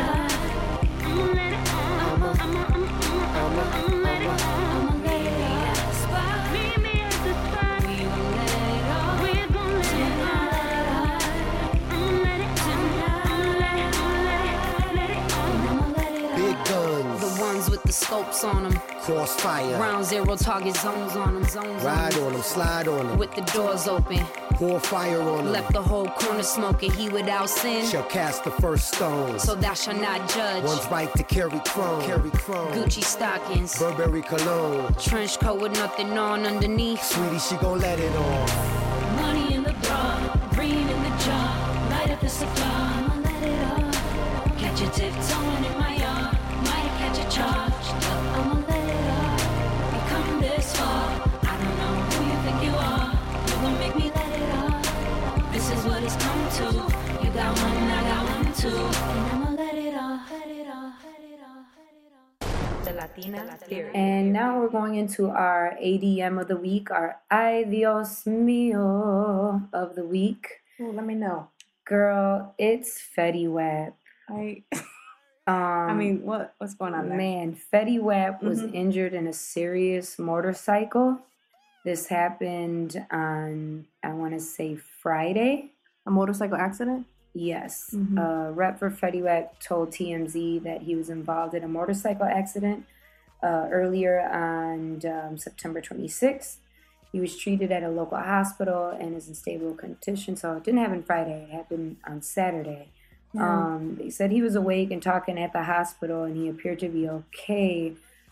I'ma let it on. I'ma, I'ma, I'ma, I'ma, I'ma let it on. I'ma let it on. Meet me at the spot. We gon' let it on. We gon' let it on. I'ma let it on. I'ma let it, I'ma let it, let it on. I'ma let it on. Big guns, the ones with the scopes on them. crossfire. Round zero target zones on them. Zones Ride on on them, slide on them. them, With the doors open. pour fire on them. Left the whole corner smoking. He without sin. Shall cast the first stones. So thou shalt not judge. One's right to carry chrome. Carry chrome. Gucci stockings. Burberry cologne. Trench coat with nothing on underneath. Sweetie, she gon' let it off. Money in the bra, green in the jar, light up the cigar. I'ma let it on. Catch you tiptoeing in my yard, might catch a charge. I'ma let it on. You come this far, I don't know who you think you are. You gon' make me let it on. This is what it's come to. You got one, I got one too. And Latina theory. And now we're going into our A D M of the week, our Ay Dios mío of the week. Oh, let me know. Girl, it's Fetty Wap. I Um, I mean, what what's going on there? Man, Fetty Wap was Mhm. injured in a serious motorcycle. This happened on, I want to say, Friday. A motorcycle accident? Yes. Mhm. Uh, rep for Fetty Wap told T M Z that he was involved in a motorcycle accident uh, earlier on um, September twenty-sixth. He was treated at a local hospital and is in stable condition. So it didn't happen Friday. It happened on Saturday. Um, they said he was awake and talking at the hospital and he appeared to be okay.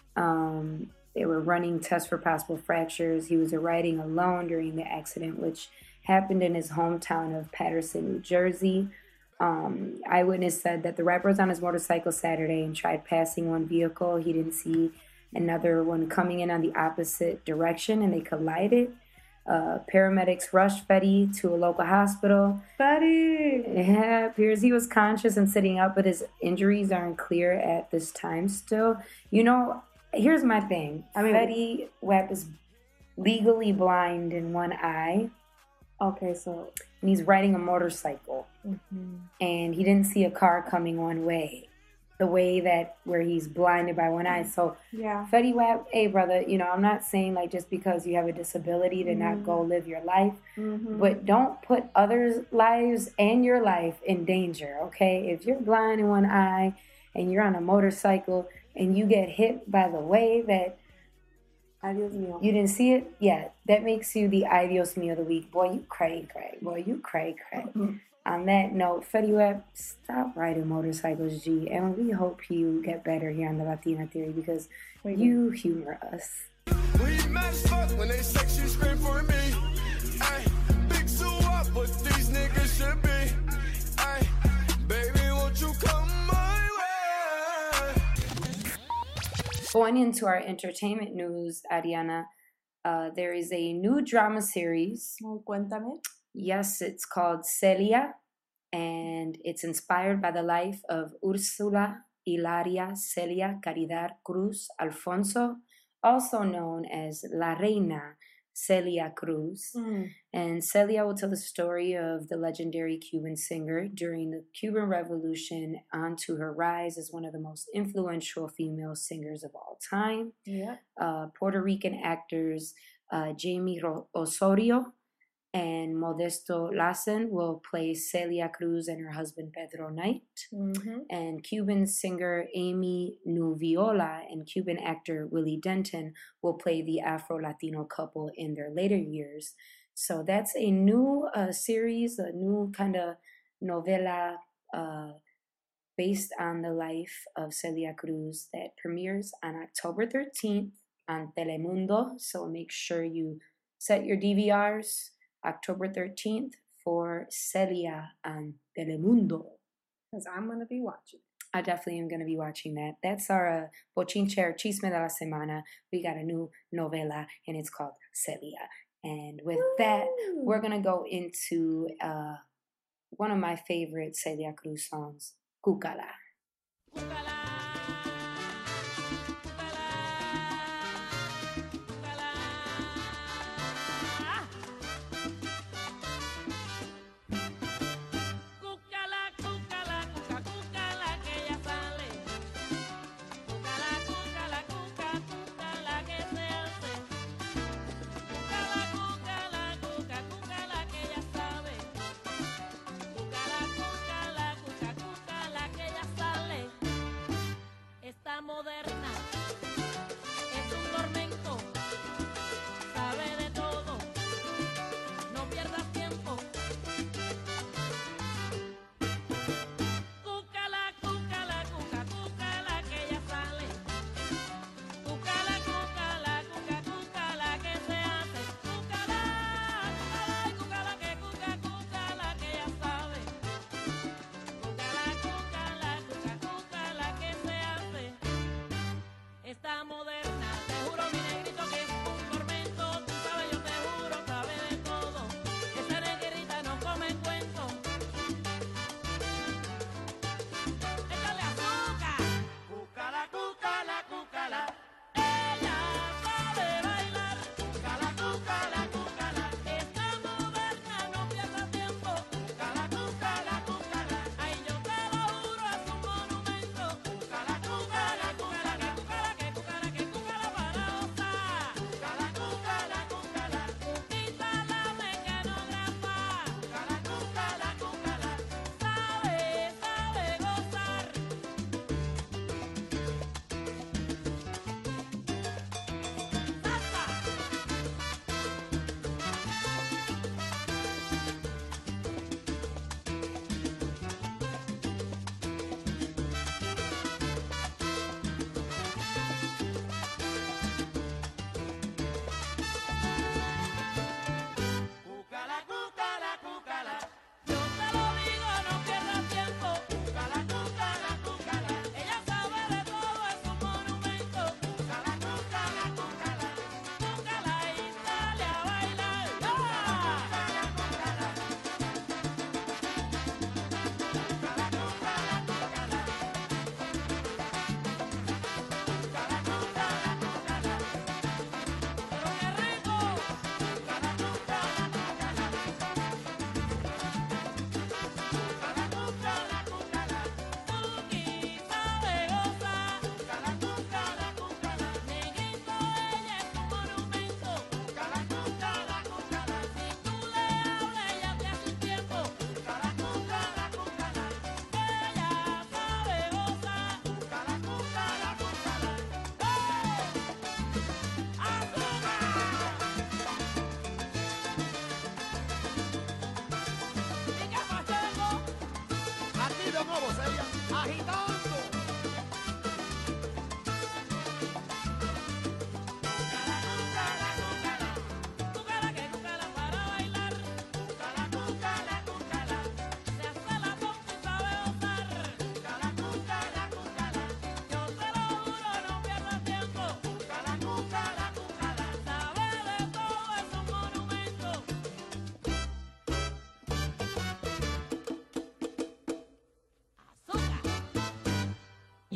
Um, they were running tests for possible fractures. He was riding alone during the accident, which happened in his hometown of Patterson, New Jersey. Um, eyewitness said that the rapper was on his motorcycle Saturday and tried passing one vehicle. He didn't see another one coming in on the opposite direction and they collided. Uh, paramedics rushed Fetty to a local hospital. Fetty! Yeah, appears he was conscious and sitting up, but his injuries aren't clear at this time still. You know, here's my thing. I mean- Fetty Wap is legally blind in one eye, Okay, so and he's riding a motorcycle, and he didn't see a car coming one way, the way that where he's blinded by one eye. So yeah. Fetty Wap, hey brother, you know, I'm not saying like just because you have a disability to not go live your life, Mhm. but don't put others' lives and your life in danger, okay? If you're blind in one eye and you're on a motorcycle and you get hit by the way that Ay, Dios mío. you didn't see it, yeah, that makes you the Ay Dios mío of the week. Boy, you cray cray. Boy, you cray cray. On that note, Fetty Wap, stop riding motorcycles, G. And we hope you get better here on the Latina Theory because We do. you humor us. We mad as fuck when they sexy scream for me. Ay, big Sue up, but these niggas should be. Ay, baby, won't you come my way? Going into our entertainment news, Ariana, uh, there is a new drama series. Oh, cuéntame. Yes, it's called Celia, and it's inspired by the life of Ursula Hilaria Celia Caridad Cruz Alfonso, also known as La Reina Celia Cruz. Mm. And Celia will tell the story of the legendary Cuban singer during the Cuban Revolution onto her rise as one of the most influential female singers of all time. Yeah. Uh, Puerto Rican actors uh, Jamie Ro- Osorio and Modesto Lassen will play Celia Cruz and her husband Pedro Knight. Mm-hmm. And Cuban singer Amy Nuviola and Cuban actor Willie Denton will play the Afro-Latino couple in their later years. So that's a new uh, series, a new kind of novela uh, based on the life of Celia Cruz that premieres on October thirteenth on Telemundo. So make sure you set your D V Rs October thirteenth for Celia on Telemundo. Because I'm going to be watching. I definitely am going to be watching that. That's our uh, Bochinche or Chisme de la Semana. We got a new novela and it's called Celia. And with that, we're going to go into uh, one of my favorite Celia Cruz songs, Cucala. Cúcala, cúcala, cuca, cúcala que ella sale. Cúcala, cúcala, cuca, cúcala que se alce. Cúcala, cúcala, cuca, cúcala que ella sabe. Cúcala, cúcala, cuca, cúcala que ella sale.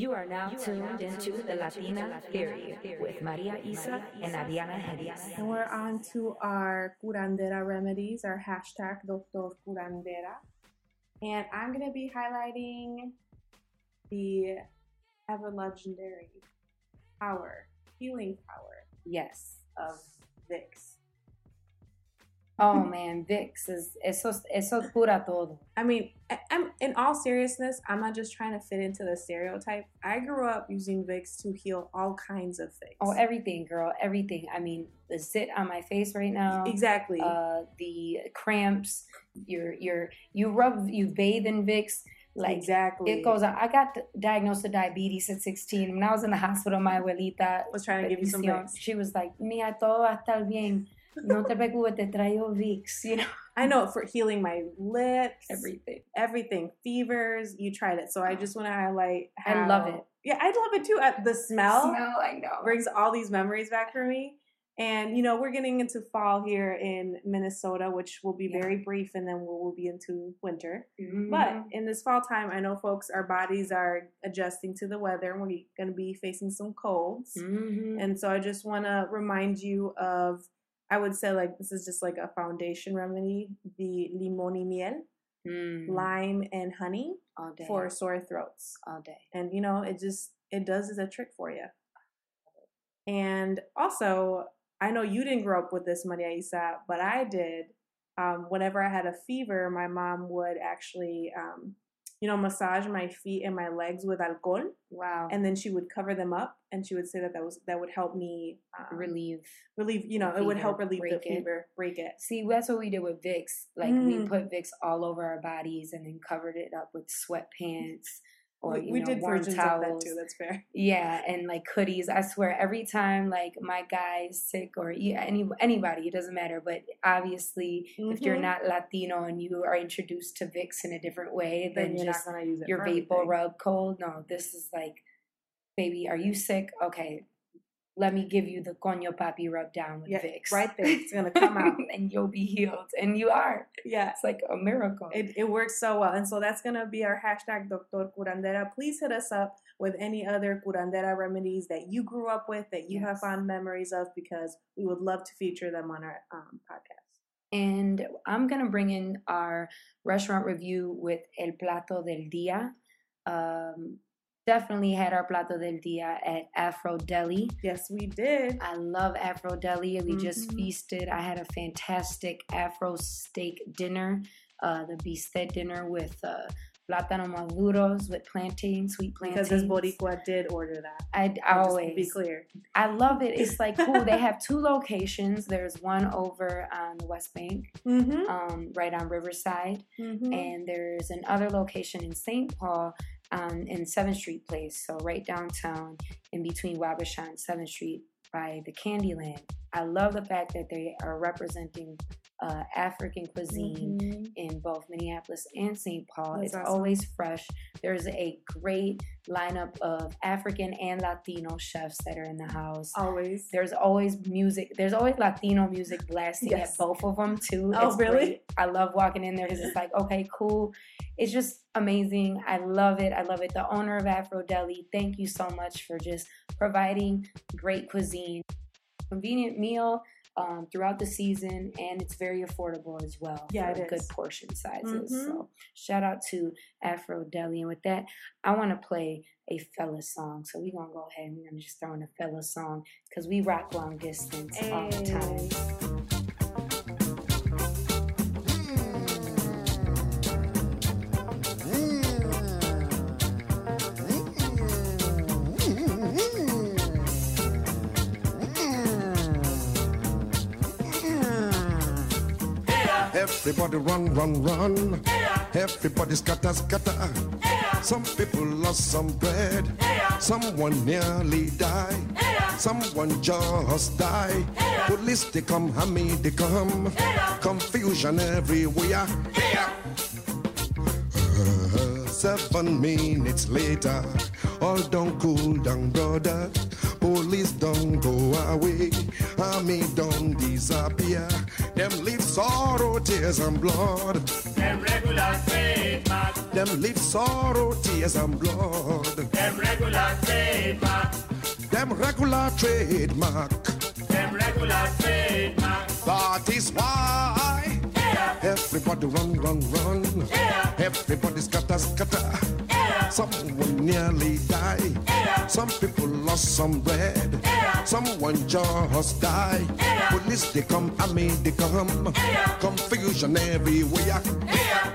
You are now tuned into the Latina Theory with Maria Isa and Adriana Hedias. And we're on to our curandera remedies, our hashtag Doctor Curandera. And I'm going to be highlighting the ever legendary power, healing power Yes. of Vicks. Oh man, Vicks is eso eso cura todo. I mean, I, I'm, in all seriousness, I'm not just trying to fit into the stereotype. I grew up using Vicks to heal all kinds of things. Oh, everything, girl, everything. I mean, the zit on my face right now. Exactly. Uh, the cramps. You're you're you rub you bathe in Vicks. Like exactly. It goes on. I got diagnosed with diabetes at sixteen. When I was in the hospital, my abuelita was trying to give you some Vicks. She was like, "Mira, todo va a estar bien. No te preocupes, te traigo Vicks." You know. I know, for healing my lips, everything, everything, fevers. You tried it, so I just want to highlight. How, I love it. Yeah, I love it too. Uh, the smell, smell, I know, brings all these memories back for me. And you know, we're getting into fall here in Minnesota, which will be yeah. very brief, and then we'll, we'll be into winter. Mm-hmm. But in this fall time, I know, folks, our bodies are adjusting to the weather, and we're going to be facing some colds. Mm-hmm. And so I just want to remind you of. I would say, like, this is just like a foundation remedy, the limon y miel, mm. lime and honey all day for sore throats. All day. And, you know, it just, it does is a trick for you. And also, I know you didn't grow up with this, Maria Isa, but I did. Um, whenever I had a fever, my mom would actually, um, you know, massage my feet and my legs with alcohol. Wow. And then she would cover them up, and she would say that that was that would help me um, relieve, relieve. You know, it would help relieve the fever, it. break it. See, that's what we did with Vicks. Like mm. we put Vicks all over our bodies, and then covered it up with sweatpants or we, you we know did warm versions towels. of that too. That's fair. Yeah, and like hoodies. I swear, every time like my guy is sick or yeah, any anybody, it doesn't matter. But obviously, mm-hmm. if you're not Latino and you are introduced to Vicks in a different way than then you're just not gonna use it your for vapor everything. rub cold, no, this is like, baby, are you sick? Okay, let me give you the coño papi rub down with yeah, Vicks. Right there, it's gonna come out, and you'll be healed, and you are. Yeah, it's like a miracle. It it works so well, and so that's gonna be our hashtag Doctor Curandera. Please hit us up with any other curandera remedies that you grew up with, that you yes. have fond memories of, because we would love to feature them on our um, podcast. And I'm gonna bring in our restaurant review with El Plato del Día. Um, Definitely had our plato del día at Afro Deli. Yes, we did. I love Afro Deli. We mm-hmm. just feasted. I had a fantastic Afro steak dinner, uh, the bistec dinner with uh, plátano maduros with plantain, sweet plantains. Because this Boricua did order that. I always. Just to be clear. I love it. It's like cool. They have two locations. There's one over on the West Bank, mm-hmm. um, right on Riverside. Mm-hmm. And there's another location in Saint Paul, Um, in seventh Street Place, so right downtown in between Wabasha and seventh Street by the Candyland. I love the fact that they are representing uh, African cuisine mm-hmm. in both Minneapolis and Saint Paul. That's it's awesome. Always fresh. There's a great lineup of African and Latino chefs that are in the house. Always. There's always music. There's always Latino music blasting yes. at both of them too. Oh, it's really? Great. I love walking in there because it's like, okay, cool. It's just amazing. I love it. I love it. The owner of Afro Deli, thank you so much for just providing great cuisine. Convenient meal um, throughout the season, and it's very affordable as well. Yeah, for it good is. portion sizes. Mm-hmm. So shout out to Afro Deli. And with that, I want to play a fella song. So we're going to go ahead and we're going to just throw in a fella song because we rock long distance hey. all the time. Everybody run, run, run. Yeah. Everybody scatter, scatter. Yeah. Some people lost some bread. Yeah. Someone nearly died. Yeah. Someone just died. Yeah. Police they come, hammy they come. Yeah. Confusion everywhere. Yeah. Uh, seven minutes later, all don't cool down, brother. Police don't go away. Army don't disappear. Them leave sorrow, tears and blood. Them regular regular trademark. Them live sorrow, tears and blood. Them regular trademark. Them regular trademark. Them regular trademark. That is why Yeah. everybody run, run, run. Yeah. Everybody scatter, scatter. Yeah. Someone nearly die. Yeah. Some people lost some bread. Yeah. Someone just die. Yeah. Police they come, army they come. Yeah. Confusion everywhere. Yeah.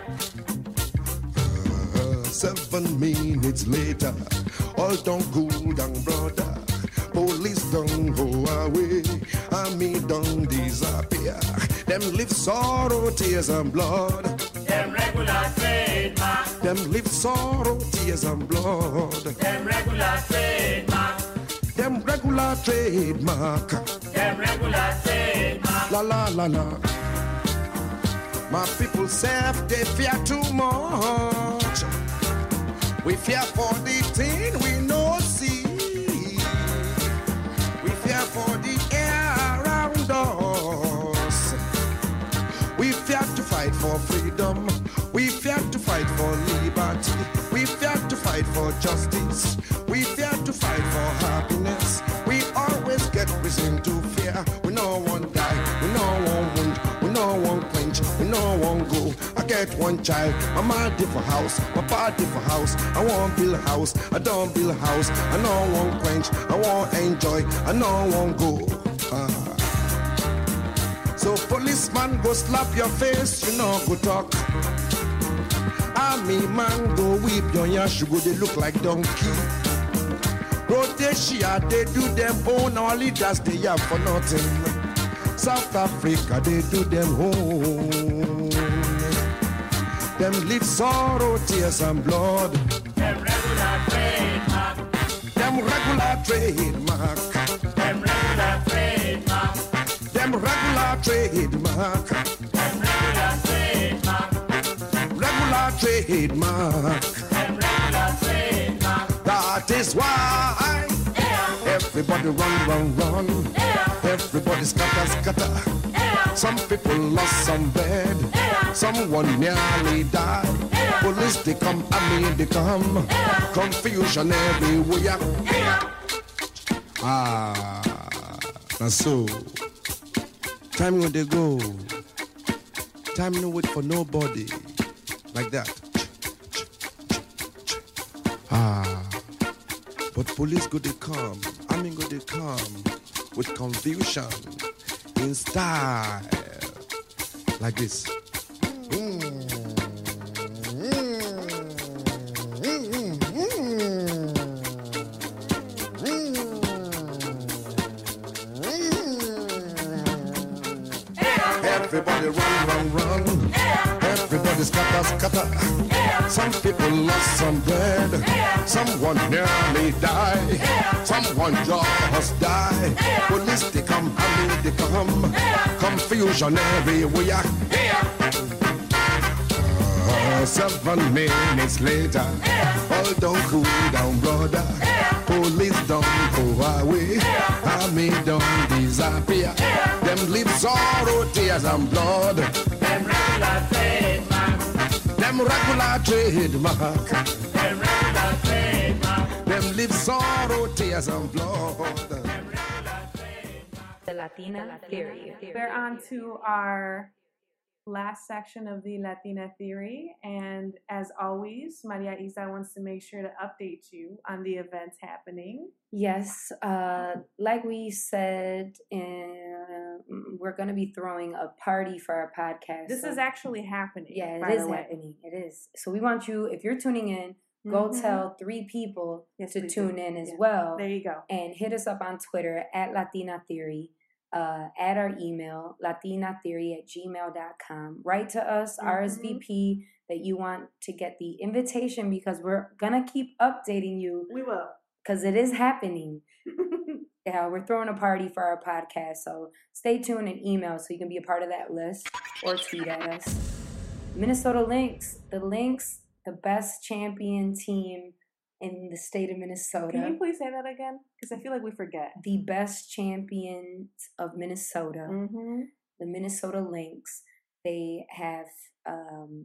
Uh, seven minutes later, all don't cool down, brother. Police don't go away, army don't disappear. Them live sorrow, tears and blood. Them regular trademark. Them live sorrow, tears and blood. Them regular trademark. Them regular trademark. Them regular trademark. La la la la. My people say they fear too much. We fear for the thing we no see. We fear for the air around us. We fear to fight for freedom. We fear to fight for liberty. We fear to fight for justice. We fear to fight for happiness. We always get reason to fear. We no one die. We no one wound. We no one quench. We no one go. I get one child. My mama for house. My party for house. I want build a house. I don't build a house. I no one quench. I want enjoy. I no one go. Ah. So policeman go slap your face. You know go talk. Army man go whip your yash. You go they look like donkey. Rhodesia, they do them own, our leaders they have for nothing. South Africa, they do them own. Them live sorrow, tears and blood. Them regular trademark. Them regular trademark. Them regular trademark. Them regular trademark. Them regular trademark. Regular trademark. Them regular trademark. That is why Yeah. everybody run, run, run. Yeah. Everybody scatter, scatter. Yeah. Some people lost some bed. Yeah. Someone nearly died. Yeah. Police they come, army they come. Yeah. Confusion everywhere. Yeah. Ah, that's so. Time when they go. Time no wait for nobody. Like that. Ah, but police go they come. Army go they come with confusion in style. Like this. Everybody run, run, run. Everybody scatter, scatter. Some people lost some bread. Someone nearly died. Someone just died. Police they come, army they come. Confusion everywhere. Uh, seven minutes later, all don't cool down, brother. Police don't go away. Army don't disappear. Them live sorrow, tears and blood. Them regular trademark. Them regular trademark. Them regular trademark. Them live sorrow, tears and blood. The Latina Theory. We're on to our last section of the Latina Theory, and as always, Maria Isa wants to make sure to update you on the events happening. Yes, uh, like we said, uh, we're going to be throwing a party for our podcast. This so- is actually happening. Yeah, by it is the way. happening. It is. So we want you, if you're tuning in, go Mhm. tell three people Yes, to please tune do. in as Yeah. well. There you go. And hit us up on Twitter at Latina Theory. Uh, add our email, latinatheory at gmail dot com. Write to us, Mhm. R S V P, that you want to get the invitation because we're going to keep updating you We will. because it is happening. Yeah, we're throwing a party for our podcast. So stay tuned and email so you can be a part of that list or tweet at us. Minnesota Lynx, the Lynx, the best champion team in the state of Minnesota. Can you please say that again? Because I feel like we forget. The best champions of Minnesota, Mm-hmm. the Minnesota Lynx. They have um,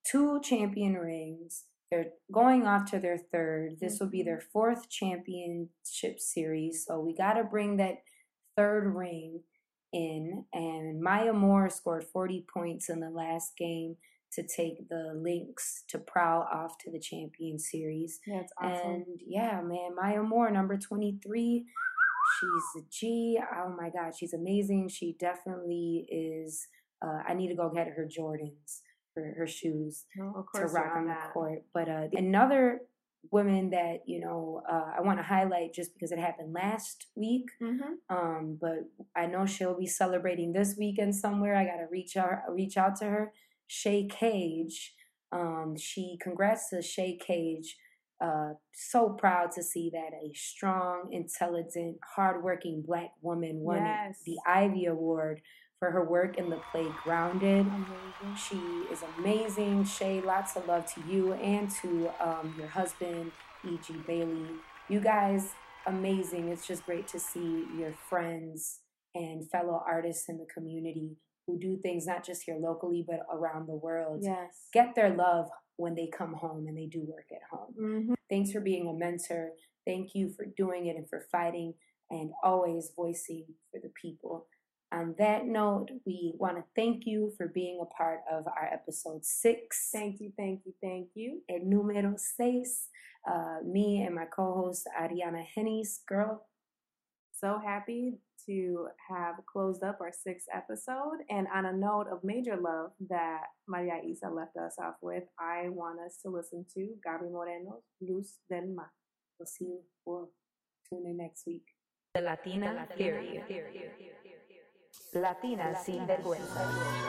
two champion rings. They're going off to their third. This will be their fourth championship series. So we got to bring that third ring in. And Maya Moore scored forty points in the last game to take the Lynx to prowl off to the champion series. Yeah, it's awesome. And yeah, man, Maya Moore, number twenty-three. She's a G. Oh my God, she's amazing. She definitely is. Uh, I need to go get her Jordans, her, her shoes Oh, of to course rock you're on on the that. court. But uh, another woman that, you know, uh, I want to highlight just because it happened last week. Mm-hmm. Um, but I know she'll be celebrating this weekend somewhere. I got to reach out, reach out to her. Shay Cage. Um, she, congrats to Shay Cage. Uh, so proud to see that a strong, intelligent, hardworking Black woman won Yes. the Ivy Award for her work in the play Grounded. Amazing. She is amazing. Shay, lots of love to you and to um, your husband, E G Bailey. You guys, amazing. It's just great to see your friends and fellow artists in the community who do things not just here locally, but around the world. Yes. Get their love when they come home and they do work at home. Mm-hmm. Thanks for being a mentor. Thank you for doing it and for fighting and always voicing for the people. On that note, we want to thank you for being a part of our episode six. Thank you, thank you, thank you. El número seis. Uh, me and my co-host Ariana Hennis. Girl, So happy to have closed up our sixth episode. And on a note of major love that Maria Isa left us off with, I want us to listen to Gaby Moreno's Luz del Mar. we'll see you. We'll tune in next week. The Latina Theory. Latina sin vergüenza.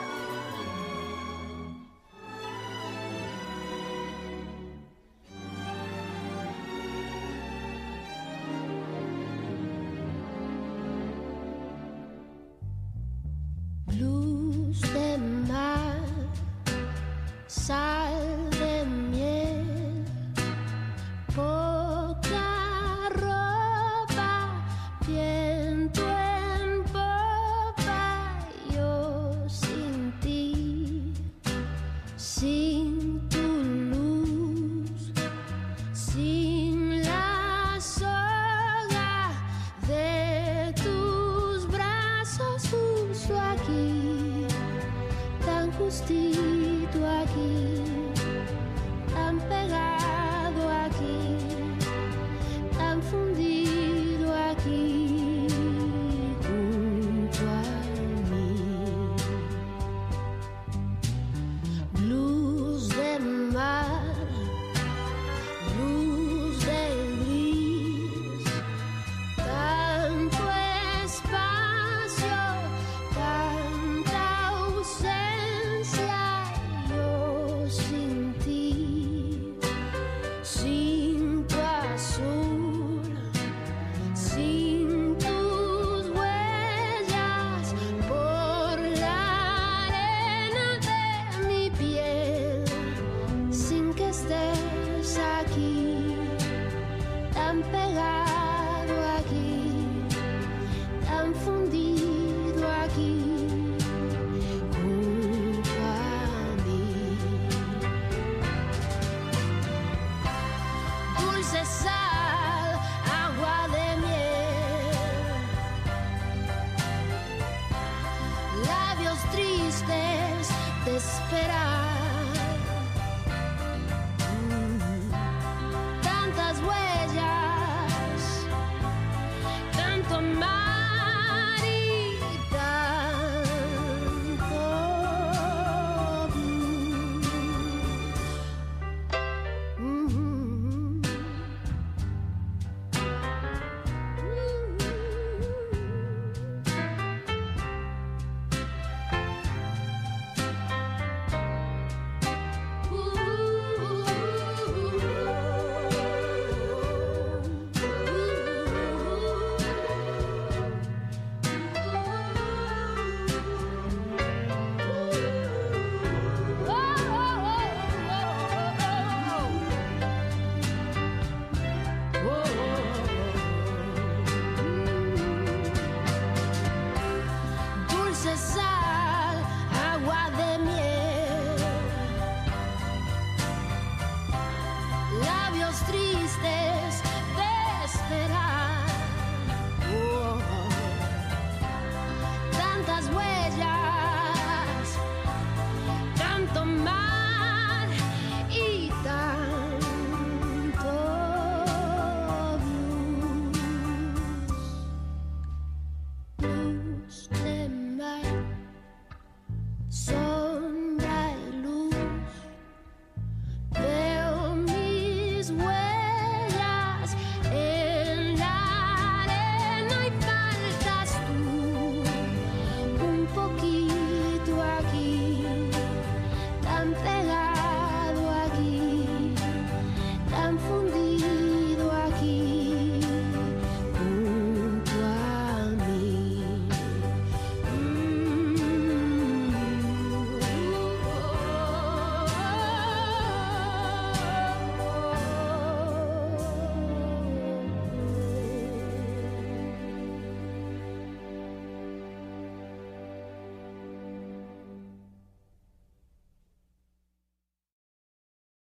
Luz de mar, sal de miel, poca ropa, viento en popa, yo sin ti, sin tu luz, sin la soga de tus brazos justo aquí, tan justito aquí, tan pegado aquí, tan fundido aquí, junto a mí. Luz de mar, luz de gris, tanto espacio, tanta ausencia, yo sin ti, sin tu azul, sin tus huellas, por la arena de mi piel, sin que estés aquí, tan pegado aquí, tan fundido aquí, junto a mí. Dulce sal, agua de miel, labios tristes de esperar.